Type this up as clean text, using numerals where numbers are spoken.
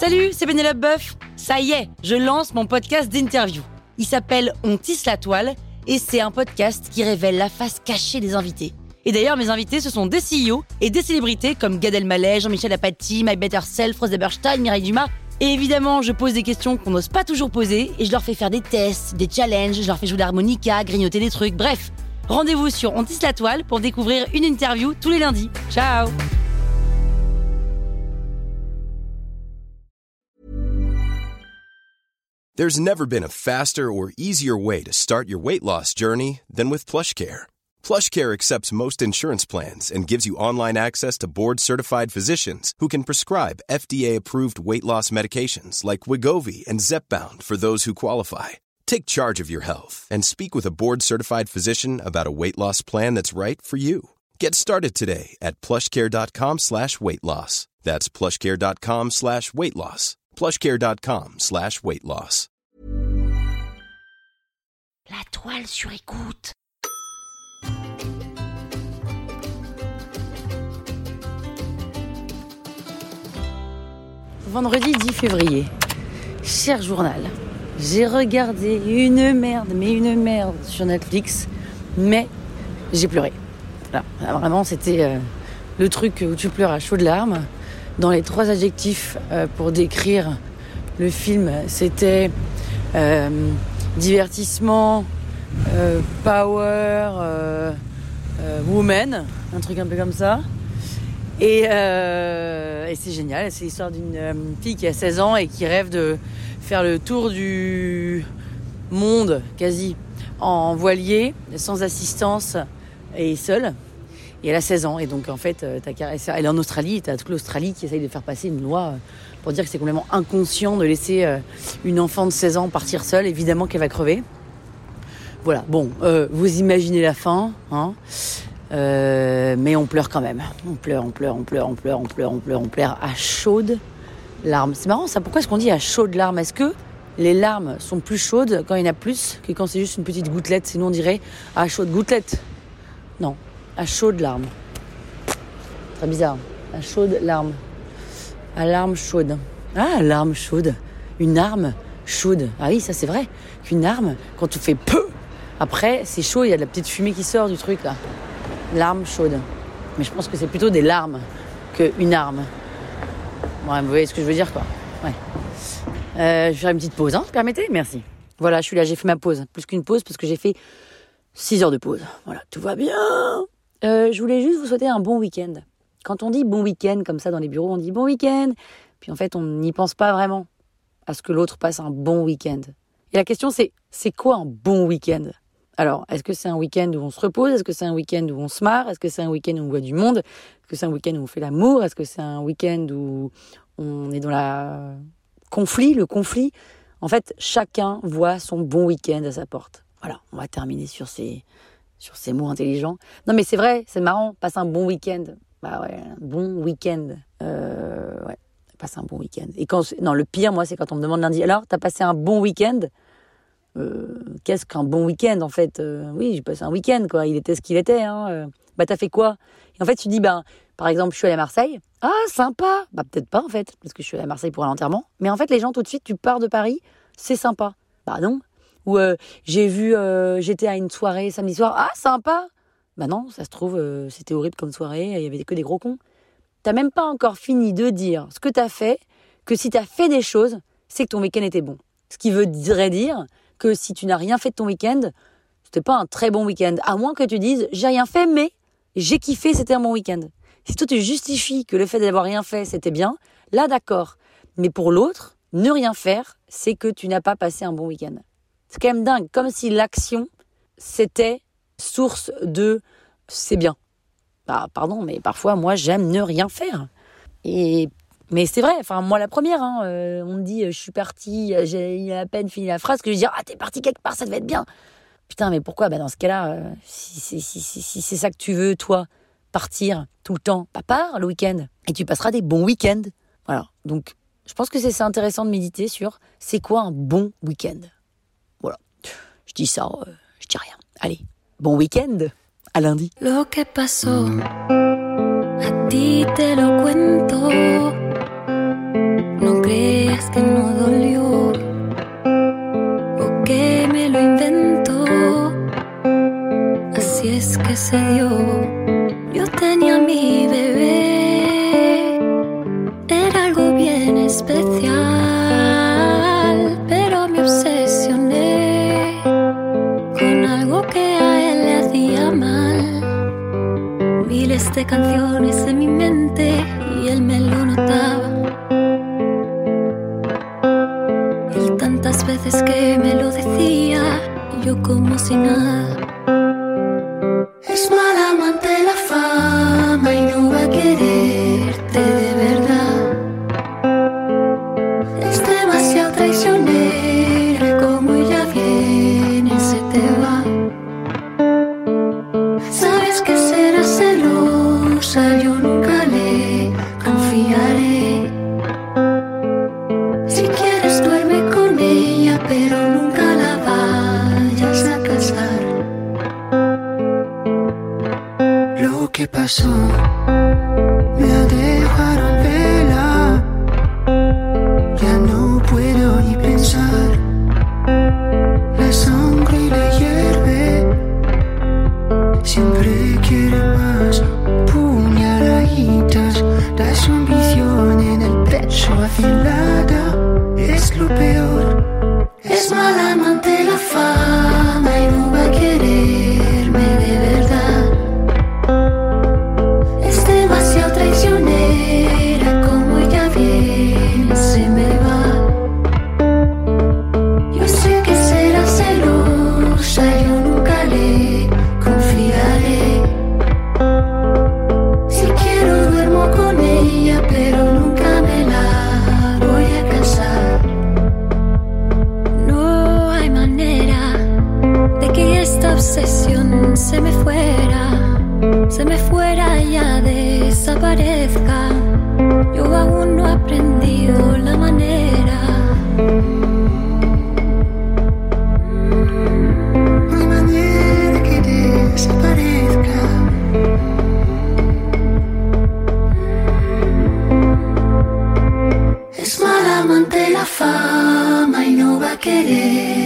Salut, c'est Pénélope Boeuf. Ça y est, je lance mon podcast d'interview. Il s'appelle On tisse la toile et c'est un podcast qui révèle la face cachée des invités. Et d'ailleurs, mes invités, ce sont des CEO et des célébrités comme Gad Elmaleh, Jean-Michel Apathy, My Better Self, Rose Eberstein, Mireille Dumas. Et évidemment, je pose des questions qu'on n'ose pas toujours poser et je leur fais faire des tests, des challenges, je leur fais jouer de l'harmonica, grignoter des trucs, bref. Rendez-vous sur On tisse la toile pour découvrir une interview tous les lundis. Ciao! There's never been a faster or easier way to start your weight loss journey than with PlushCare. PlushCare accepts most insurance plans and gives you online access to board-certified physicians who can prescribe FDA-approved weight loss medications like Wegovy and Zepbound for those who qualify. Take charge of your health and speak with a board-certified physician about a weight loss plan that's right for you. Get started today at plushcare.com/weight loss. That's plushcare.com/weight loss. plushcare.com/weight loss. La toile sur écoute. Vendredi 10 février. Cher journal, j'ai regardé une merde sur Netflix, mais j'ai pleuré. Voilà, vraiment, c'était le truc où tu pleures à chaudes larmes. Dans les 3 adjectifs pour décrire le film, c'était divertissement, power, woman, un truc un peu comme ça. Et c'est génial, c'est l'histoire d'une fille qui a 16 ans et qui rêve de faire le tour du monde, quasi, en voilier, sans assistance et seule. Et elle a 16 ans, et donc en fait, elle est en Australie, et t'as toute l'Australie qui essaye de faire passer une loi pour dire que c'est complètement inconscient de laisser une enfant de 16 ans partir seule, évidemment qu'elle va crever. Voilà, bon, vous imaginez la fin, hein, mais on pleure quand même. On pleure à chaudes larmes. C'est marrant ça, pourquoi est-ce qu'on dit à chaudes larmes ? Est-ce que les larmes sont plus chaudes quand il y en a plus que quand c'est juste une petite gouttelette ? Sinon on dirait à chaudes gouttelettes. Non. À chaudes larmes. Très bizarre. À chaudes larmes. À larmes chaudes. Ah, larmes chaudes. Une arme chaude. Ah oui, ça c'est vrai. Qu'une arme, quand tu fais peu, après c'est chaud, il y a de la petite fumée qui sort du truc là. Larmes chaudes. Mais je pense que c'est plutôt des larmes qu'une arme. Ouais, vous voyez ce que je veux dire quoi. Ouais. Je vais faire une petite pause, hein, vous permettez ? Merci. Voilà, je suis là, j'ai fait ma pause. Plus qu'une pause parce que j'ai fait 6 heures de pause. Voilà, tout va bien. Je voulais juste vous souhaiter un bon week-end. Quand on dit bon week-end, comme ça dans les bureaux, on dit bon week-end. Puis en fait, on n'y pense pas vraiment à ce que l'autre passe un bon week-end. Et la question, c'est quoi un bon week-end ? Alors, est-ce que c'est un week-end où on se repose ? Est-ce que c'est un week-end où on se marre ? Est-ce que c'est un week-end où on voit du monde ? Est-ce que c'est un week-end où on fait l'amour ? Est-ce que c'est un week-end où on est dans le conflit ? En fait, chacun voit son bon week-end à sa porte. Voilà, on va terminer sur ces mots intelligents. Non mais c'est vrai, c'est marrant, passe un bon week-end. Bah ouais, un bon week-end. Ouais, passe un bon week-end. Et le pire, moi, c'est quand on me demande lundi, alors, t'as passé un bon week-end ? Qu'est-ce qu'un bon week-end, en fait ? Oui, j'ai passé un week-end, quoi. Il était ce qu'il était, hein. Bah, t'as fait quoi ? Et en fait, tu dis, par exemple, je suis allée à Marseille. Ah, sympa ! Bah, peut-être pas, en fait, parce que je suis allée à Marseille pour un enterrement. Mais en fait, les gens, tout de suite, tu pars de Paris, c'est sympa. Bah non. Ou j'étais à une soirée samedi soir, ah sympa. Bah non, ça se trouve c'était horrible comme soirée, il y avait que des gros cons. T'as même pas encore fini de dire ce que t'as fait, que si t'as fait des choses, c'est que ton week-end était bon. Ce qui voudrait dire que si tu n'as rien fait de ton week-end, c'était pas un très bon week-end, à moins que tu dises j'ai rien fait mais j'ai kiffé, c'était un bon week-end. Si toi tu justifies que le fait d'avoir rien fait c'était bien, là d'accord. Mais pour l'autre, ne rien faire, c'est que tu n'as pas passé un bon week-end. C'est quand même dingue, comme si l'action, c'était source de « c'est bien ». Bah, pardon, mais parfois, moi, j'aime ne rien faire. Mais c'est vrai, enfin, moi, la première, hein, on me dit « je suis partie, j'ai à peine fini la phrase », que je dis « ah, t'es partie quelque part, ça devait être bien ». Putain, mais pourquoi ? Bah, dans ce cas-là, si c'est ça que tu veux, toi, partir tout le temps, bah, pars le week-end, et tu passeras des bons week-ends. Voilà, donc, je pense que c'est intéressant de méditer sur « c'est quoi un bon week-end ?» Voilà, je dis ça, je dis rien. Allez, bon week-end, à lundi. Lo que pasó, a ti te lo cuento. No crees casi nada. Es mala amante la fama y no va a quererte de verdad. Es demasiado traicionera, como ella viene se te va. Sabes que será celosa, yo nunca le confiaré. Si quieres duerme con ella, pero nunca la vayas a casar. Lo que pasó me dejaron vela. Ya no puedo ni pensar. La sangre le hierve. Siempre quiere más. Puñaladitas. Da su ambición en el pecho afilada. Es lo peor. Es mala amante la fama y no va a quererme de verdad. Es demasiado traicionera, como ella viene se me va. Yo sé que será celosa, yo nunca le confiaré. Si quiero duermo con ella, pero nunca me la voy a casar. No hay manera de que esta obsesión se me fuera y ya desaparezca. Yo aún no he aprendido la manera. No hay manera que desaparezca. Es mala amante la fama y no va a querer